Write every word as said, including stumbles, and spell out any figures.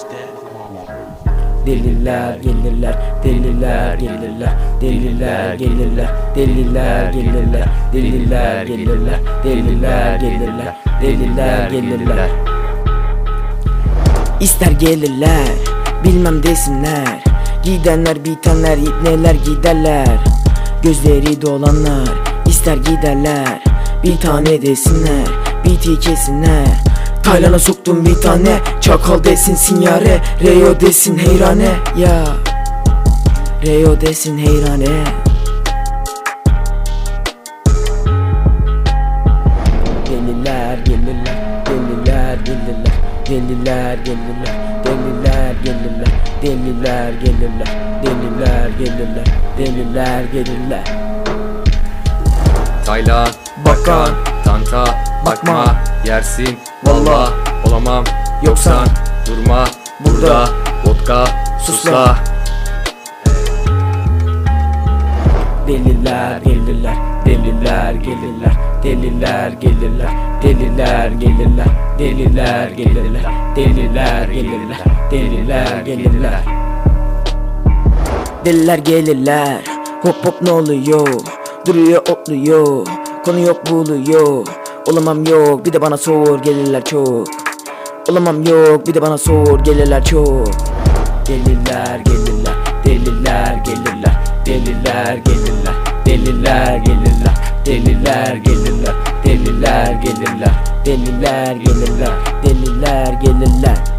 Deliler gelirler, deliler gelirler, deliler gelirler, deliler gelirler, deliler gelirler, deliler gelirler, deliler gelirler. İster gelirler, bilmem desinler, gidenler bitenler ipneler giderler. Gözleri dolanlar, ister giderler, bir tane desinler, biti kesinler. Taylan'a soktum bir tane, çakal desin sinyare, Reo desin heyrane ya, Reo desin heyrane. Deliler gelirler, deliler gelirler, deliler gelirler, deliler gelirler, deliler gelirler, deliler gelirler, deliler gelirler. Taylan, bakan, tanta, bakma, yersin, valla, olamam, yoksan, durma, burada, vodka, susla. Deliler gelirler, deliler gelirler, deliler gelirler, deliler gelirler, deliler gelirler, deliler gelirler, deliler gelirler. Deliler gelirler, hop hop ne oluyor? Duruyor otluyor, konu yok buluyor. Olamam yok, bir de bana sor, gelirler çok. Olamam yok, bir de bana sor, gelirler çok. Deliler gelirler, deliler gelirler, deliler gelirler, deliler gelirler, deliler gelirler, deliler gelirler, deliler gelirler, deliler gelirler.